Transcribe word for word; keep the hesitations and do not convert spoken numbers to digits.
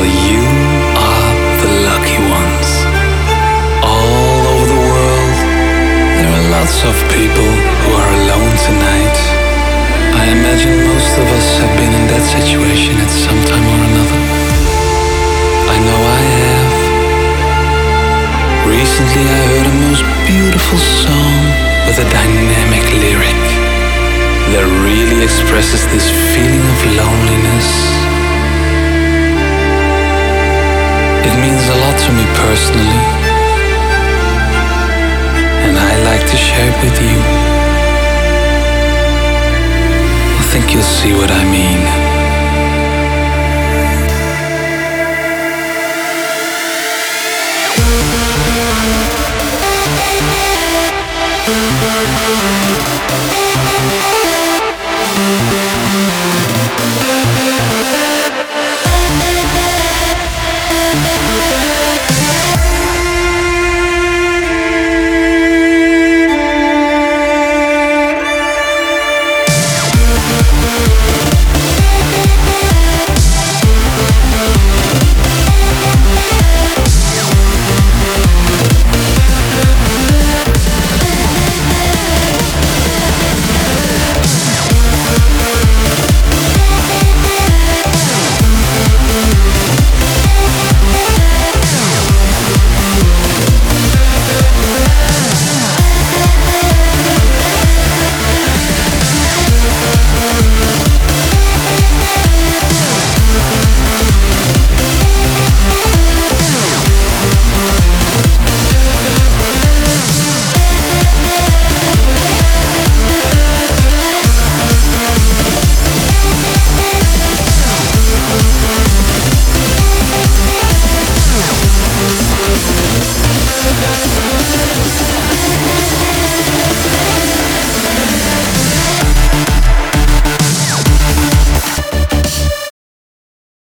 Well, you are the lucky ones. All over the world, there are lots of people who are alone tonight. I imagine most of us have been in that situation at some time or another. I know I have. Recently I heard a most beautiful song with a dynamic lyric that really expresses this feeling of loneliness. It means a lot to me personally, and I like to share it with you. I think you'll see what I mean.